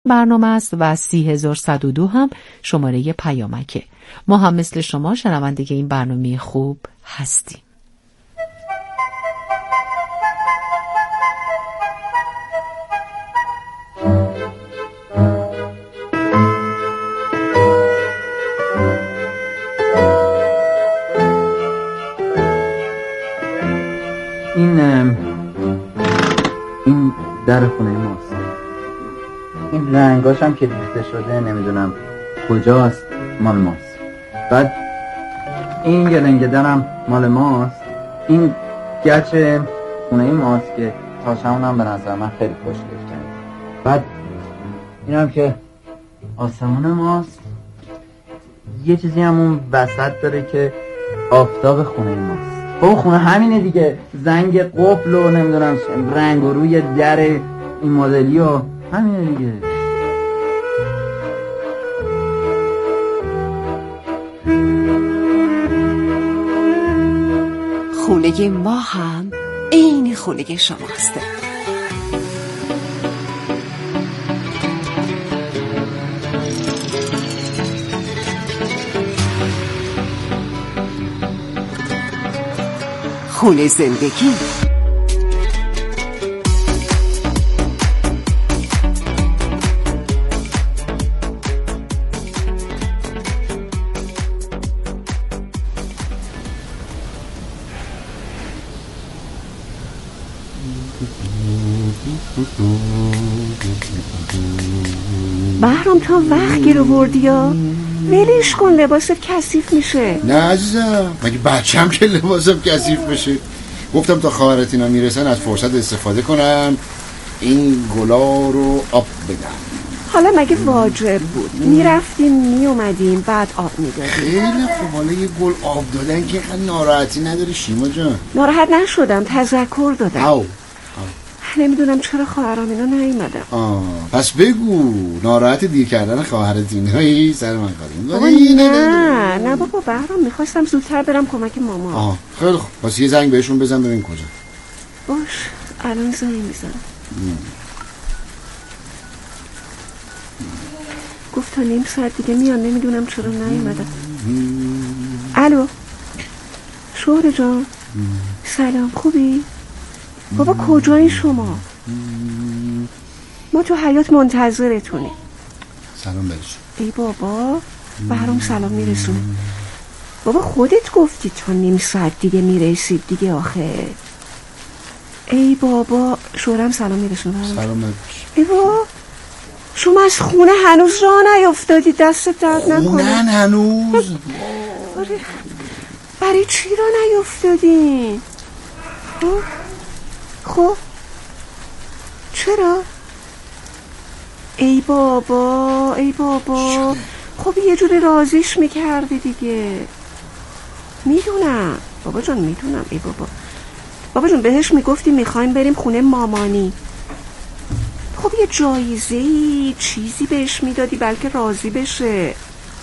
برنامه است و 30102 هم شماره پیامکه. ما هم مثل شما شنونده این برنامه خوب هستیم. این در خونه ماست. این رنگاش هم که ریخته شده نمیدونم کجاست، مال ماست. بعد این گلنگه درم مال ماست. این گچ خونه ماست که تاشمون هم به نظر من خیلی خوشگل کرد. بعد این هم که آسمون ماست. یه چیزی هم اون وسط داره که آفتاب خونه ماست. اون خونه همینه دیگه، زنگ قفل و نمیدونم رنگ و روی در این مدلی و همینه دیگه. خونه ما هم این خونه شماست. خونه زندگی. بهرام تا وقت گیر آوردی یا ولش کن، لباست کثیف میشه. نه عزیزم، مگه بچه‌م که لباسم کثیف بشه؟ گفتم تا خواهرت اینا میرسن از فرصت استفاده کنم این گلا رو آب بدم. حالا مگه واجب بود؟ میرفتیم میومدیم بعد آب میدادیم. خیلی خوب، حالا یه گل آب دادن که اینقدر ناراحتی نداری شیما جان. ناراحت نشدم، تذکر دادم. او نمیدونم چرا خواهرام اینا نیومدن. پس بگو ناراحت دیر کردن خواهرت اینایی سر من بابا نه بابا بهرام، میخواستم زودتر برم کمک ماما. خیلی خوب، پس یه زنگ بهشون بزن ببین کجا. باش الان زنگ میزنم. گفت تا نیم ساعت دیگه میان، نمیدونم چرا نیومدن. الو شوهر جان، سلام، خوبی؟ بابا کجایی شما؟ ما تو حیاط منتظرتونیم. سلام برش. ای بابا بهرام سلام میرسونه. بابا خودت گفتی تا نیم ساعت دیگه میرسید دیگه آخه. ای بابا شوهرم سلام میرسونه. سلام برش. ای بابا شما از خونه هنوز راه نیفتادی، دست درد نکنه. خونن هنوز؟ برای چی راه نیفتادی؟ خب چرا؟ ای بابا خب یه جوری راضیش میکردی دیگه. میدونم بابا جان، میدونم. ای بابا جان بهش میگفتی میخوایم بریم خونه مامانی، خب یه جایزه‌ای چیزی بهش میدادی بلکه راضی بشه.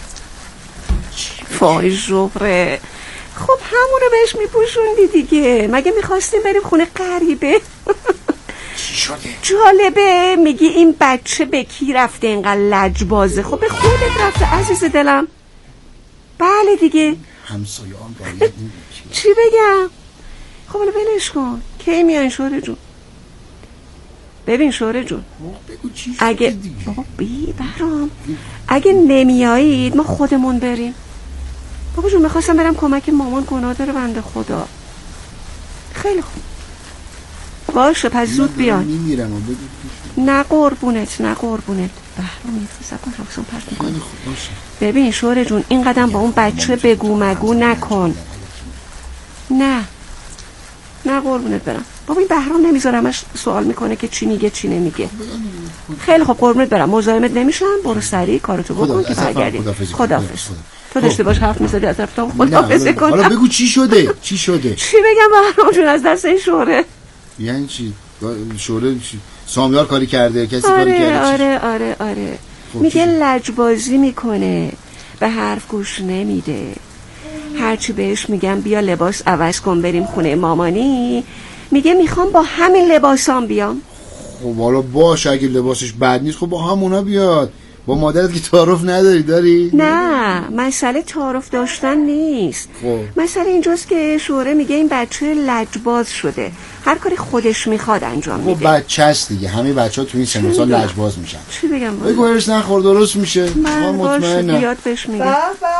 فای جبره، خب همونو بهش میپوشوندی دیگه. مگه میخواستیم بریم خونه غریبه؟ چی شده؟ جالبه میگی این بچه به کی رفته اینقدر لجبازه؟ خب به خودت رفته عزیز دلم. بله دیگه، همسایه‌ام باید چی بگم؟ خب حالا ولش کن. کی میان شوهر جون؟ ببین شوهر جون، بگو چی شده اگه دیگه؟ بابا بهرام اگه نمیایید ما خودمون بریم. بابا جون میخواستم برم کمک مامان، گناه داره بنده خدا. خیلی خوب باشه پس زود بیان. نه قربونت بهرام میفرستم حواسم پرت میکنه. ببین شوهر جون این قدم با اون بچه بگو مگو نکن. نه قربونت برم. بابا این بهرام نمیذارمش سوال میکنه که چی میگه چی نمیگه. خیلی خوب قربونت برم، مزاحمت نمیشم. برو سریع کارتو بکن که برگردی. خداحافظ. تو داشته باش حرف میزدی از رفتم خداحافظ کن. حالا بگو چی شده؟ چی بگم بهرام جون از دست این شوره؟ یعنی چی؟ شوره سامیار کاری کرده؟ کسی کاری کرده؟ آره میگه لجبازی میکنه، به حرف گوش نمیده. هرچی بهش میگم بیا لباس عوض کن بریم خونه مامانی، میگه میخوام با همین لباسام بیام. خب حالا باش، اگه لباسش بد نیست خب با همونا بیاد. با مادرت که تعارف داری؟ نه، مسئله تعارف داشتن نیست. مسئله اینجاست که شوره میگه این بچه لجباز شده، هر کاری خودش میخواد انجام میده. خب بچه است دیگه، همه بچه ها تو این سن و سال لجباز میشن. چی بگم؟ بگو هرس نخور، درست میشه. من مطمئنم. بیاد بهش میگه.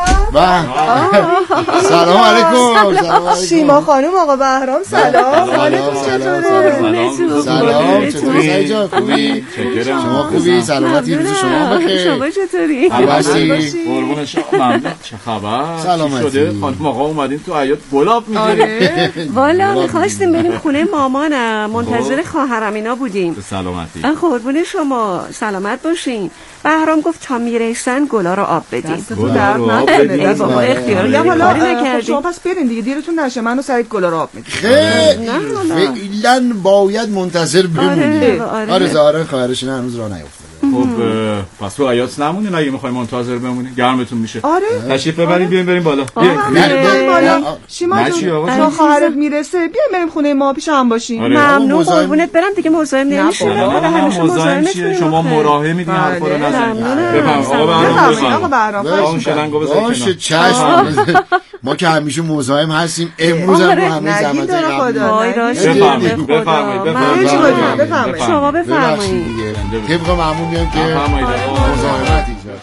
سلام علیکم. شیما خانم، آقا بهرام سلام. حالتون چطوره؟ سلام. چطوری جان؟ خوبی؟ شما خوبی؟ سلامتی روز شما بخیر. شما چطوری؟ هستی؟ قربون شما. ممنون. چه خبر؟ سلامتی. شده خانم آقا اومدین تو حیاط گلاب میگیرین؟ والا می‌خواستیم بریم خونه مامانم، منتظر خواهرم اینا بودیم. سلامتی. قربون شما، سلامت باشین. بهرام گفت تا میرسن گلا رو آب بدین. بابا اختیار میگم حالا خب شما پس برین دیگه، دیرتون نشه. منو سعید گلا رو آب میدید. فعلا باید منتظر بمونید. آره خواهرش هنوز راه نیفتاده. خب پس تو حیاط نمونین اگه میخوایم منتظر بمونین، گرمتون میشه. آره تشریف ببرید، بیاین بریم بالا. بیاین. شیما جون تا خواهرت میرسه بیاین بریم خونه ما، پیش هم باشین. ممنون، قربونت برم دیگه، مزاحم نمیشین. شما مراهمید این حرفا رو نزنید. بفرمایید آقا بهرام. اون شلنگو بذار باشه چشم. ما که همیشه مزاحم هستیم، امروز هم همه زحمت بفرمایید. شما بفرمایید. طبق معمول میگم که مزاحمت ایجاد.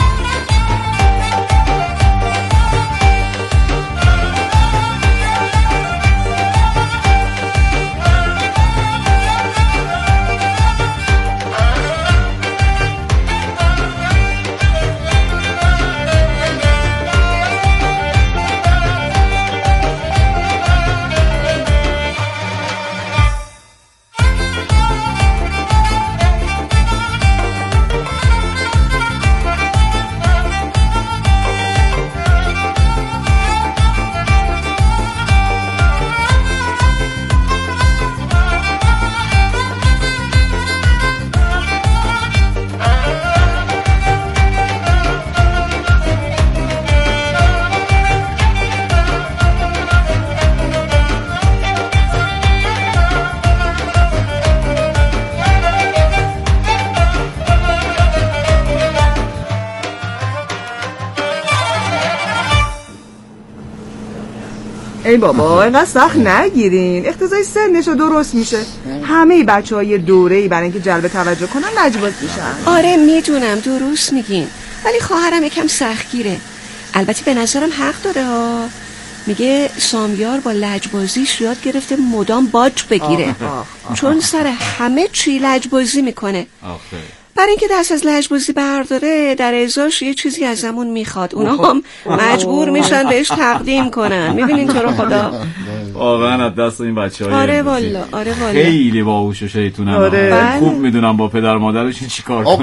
ای بابا اینقدر سخت نگیرین، اقتضای سنشو درست میشه. همه بچه‌های دوره‌ای برای اینکه جلب توجه کنن لجباز میشن. آره میدونم درست میگین، ولی خواهرم یکم سختگیره. البته به نظرم حق داره ها. میگه سامیار با لجبازیش یاد گرفته مدام باج بگیره. چون سر همه چی لجبازی میکنه. برای اینکه دست از لجبازی برداره در ازاش یه چیزی ازمون میخواد، اونا هم مجبور میشن بهش تقدیم کنن. میبینین تو رو خدا واقعا از دست این بچه‌ها. آره والا خیلی باهوش و شیطونن. خوب میدونم با پدر مادرشون چیکار کنن.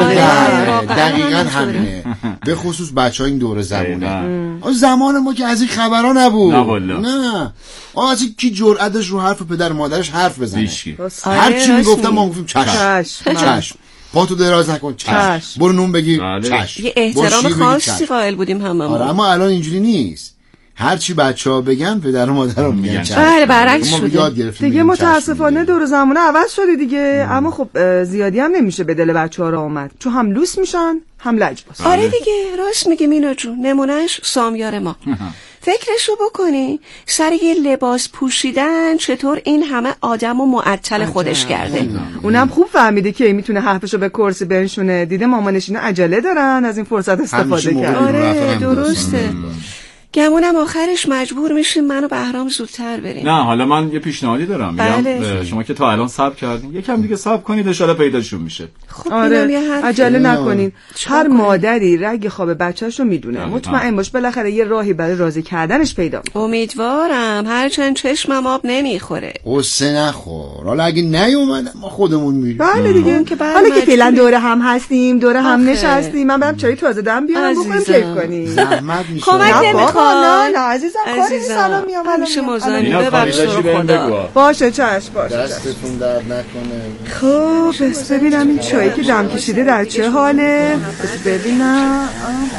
دقیقاً همینه. به خصوص بچه‌ها این دوره زمونه. زمان ما که از این خبرها نبود. نه از این کی جرأتش رو حرف پدر مادرش حرف بزنه. هر چی میگفتم ما گفتیم چشم. پاتو دراز نکن، چشم. برو نون بگیر، چشم. یه احترام خاصی قائل بودیم هممون. آره اما الان اینجوری نیست. هر چی بچه‌ها بگن پدر و مادرها میگن چشم. بله برعکس شده دیگه. متاسفانه دور زمانه عوض شده دیگه. اما خب زیادی هم نمیشه به دل بچه‌ها را اومد، چون هم لوس میشن هم لجباز. آره دیگه راست میگه مینا جون. نمونهش سامیار ما. فکرشو بکنی سر یه لباس پوشیدن چطور این همه آدم و معطل خودش کرده. اونم خوب فهمیده که میتونه حرفشو به کرسی بنشونه. دیده مامانش اینا عجله دارن، از این فرصت استفاده کرد. آره درسته. گمونم آخرش مجبور میشیم من و بهرام زودتر بریم. نه حالا من یه پیشنهادی دارم. میگم شما که تا الان صبر کردین یکم دیگه صبر کنید، ان شاءالله پیداشون میشه. خب آره عجله نکنین. هر مادری رگ خواب بچه‌شو میدونه. مطمئن باش بالاخره یه راهی برای راضی کردنش پیدا می‌کنه. امیدوارم هرچند چشمم آب نمیخوره. قصه نخور. حالا اگه نیومد ما خودمون میریم. بله دیگه. حالا که فعلا دوره هم هستیم، دوره هم نشستیم، من برم چای تازه دم بیارم بخوریم کیف کنیم. زحمت میشه. کمک نمی‌کنه. نه عزیزم کاری سلام میام. همیشه مزاحمی ببخش رو خدا. باشه چشم باشه. دستتون درد نکنه. خب بس ببینم این چایی که دم کشیده در چه حاله. بس ببینم.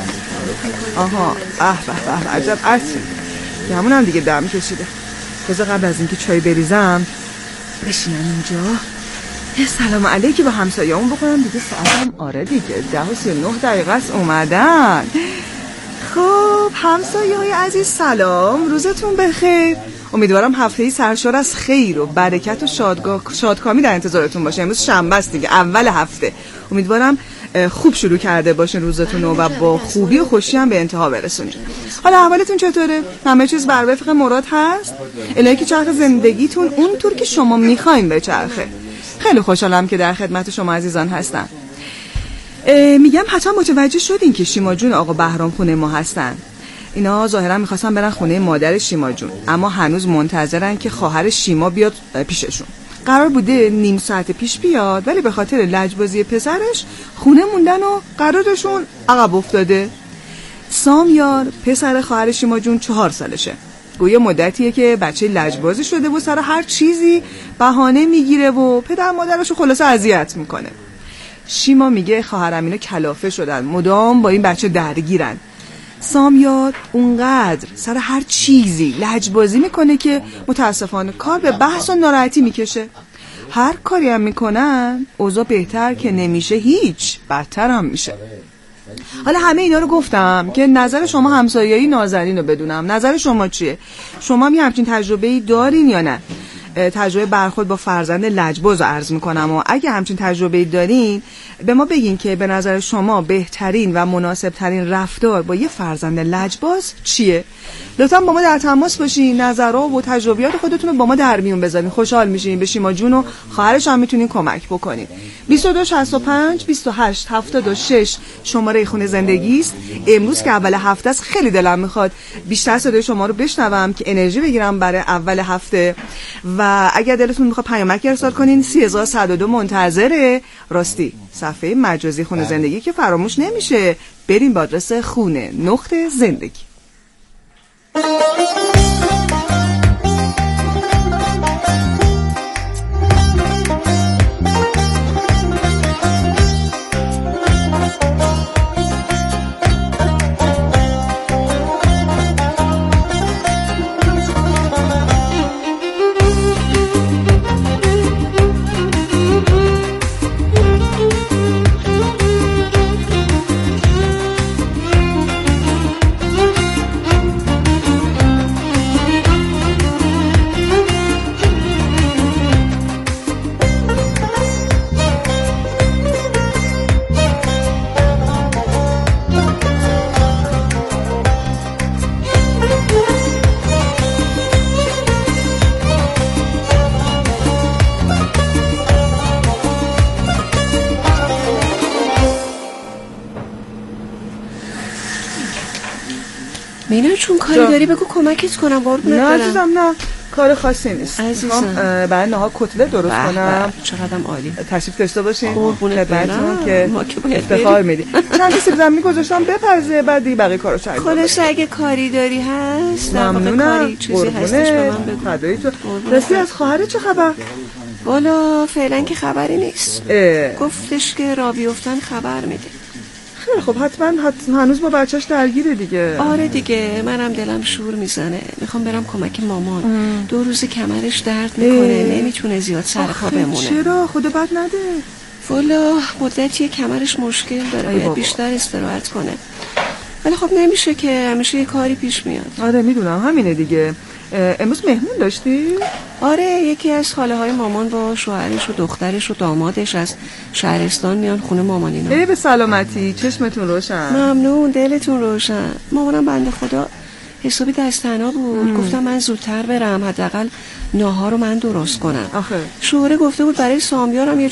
آها به عجب عطری. همونم دیگه دم کشیده. بذار قبل از اینکه چای بریزم بشینم اینجا سلام علیکی با همسایه‌مون بکنم دیگه. ساعتم آره دیگه 10:39 است اومدن. خب همسایه‌های عزیز سلام، روزتون بخیر. امیدوارم هفته‌ای سرشار از خیر و برکت و شادکامی در انتظارتون باشه. امروز شنبه است دیگه، اول هفته. امیدوارم خوب شروع کرده باشین روزتون و با خوبی و خوشی هم به انتها برسونید. حالا احوالتون چطوره؟ همه چیز بر وفق مراد هست؟ الهی که چرخ زندگیتون اونطور که شما میخواین بچرخه. خیلی خوشحالم که در خدمت شما عزیزان هستم. میگم حتما متوجه شدین که شیما جون آقا بهرام خونه ما هستن. اینا ظاهرا میخواستن برن خونه مادر شیما جون، اما هنوز منتظرن که خواهر شیما بیاد پیششون. قرار بوده نیم ساعت پیش بیاد، ولی به خاطر لجبازی پسرش خونه موندن و قرارشون عقب افتاده. سامیار پسر خواهر شیما جون 4 سالشه. گویا مدتیه که بچه لجبازی شده و سر هر چیزی بهانه میگیره و پدر مادرشو خلاصه اذیت میکنه. شیما میگه خواهرم اینا کلافه شدن، مدام با این بچه درگیرن. سامیار اونقدر سر هر چیزی لجبازی میکنه که متاسفانه کار به بحث و ناراحتی میکشه. هر کاری هم میکنن اوضاع بهتر که نمیشه، هیچ بدتر هم میشه. حالا همه اینا رو گفتم که نظر شما همسایه‌ای نازنین رو بدونم. نظر شما چیه؟ شما هم همچین تجربه‌ای دارین یا نه؟ تجربه برخورد با فرزند لجباز رو عرض میکنم و اگه همچین تجربه‌ای دارین به ما بگین که به نظر شما بهترین و مناسب ترین رفتار با یه فرزند لجباز چیه؟ لطفا با ما در تماس باشین، نظرها و تجربیات خودتون رو با ما در میون بذارین. خوشحال میشین. به شیما جون و خواهرش هم میتونین کمک بکنین. 2265 28 76 شماره خونه زندگی است. امروز که اول هفته است خیلی دلم میخواد بیشتر صدای شما رو بشنوم که انرژی بگیرم برای اول هفته. و اگر دلتون میخواد پیامک ارسال کنین 3102 منتظره. راستی صفحه مجازی خونه زندگی که فراموش نمیشه، بریم با آدرس خونه نقطه زندگی. مینا چون کاری داری بگو کمکت کنم قربونت برم. نه عزیزم نه، کار خاصی نیست. عزیزم برای نهار کتلت درست کنم. چقدرم عالی. تشریف داشته باشین قربونت برم که ما که باید افتخار میدی. چند تا سیب زمینی گذاشتم بپرزه، بعد دیگه بقیه کارو شروع کنم. خلاص اگه کاری داری هست در واقع کاری چیزی هستش به من بگو. فدای تو. راستی از خواهر چه خبر؟ والا فعلا که خبری نیست. گفتش که راه بیفتن خبر میده. خیلی خب حتما هنوز با بچهش درگیره دیگه. آره دیگه منم دلم شور میزنه. میخوام برم کمک مامان. 2 روز کمرش درد میکنه، نمیتونه زیاد سر پا بمونه. چرا؟ خدا بد نده. والا مدتیه کمرش مشکل داره، باید بیشتر استراحت کنه. ولی خب نمیشه که همیشه یه کاری پیش میاد. آره میدونم همینه دیگه. امروز مهمون داشتی؟ آره یکی از خاله های مامان با شوهرش و دخترش و دامادش از شهرستان میان خونه مامان اینا. به سلامتی، چشمتون روشن. ممنون، دلتون روشن. مامانم بنده خدا حسابی دستنا بود. گفتم من زودتر برم، حداقل ناهار رو من درست کنم. آخه شوهره گفته بود برای سامیارم یه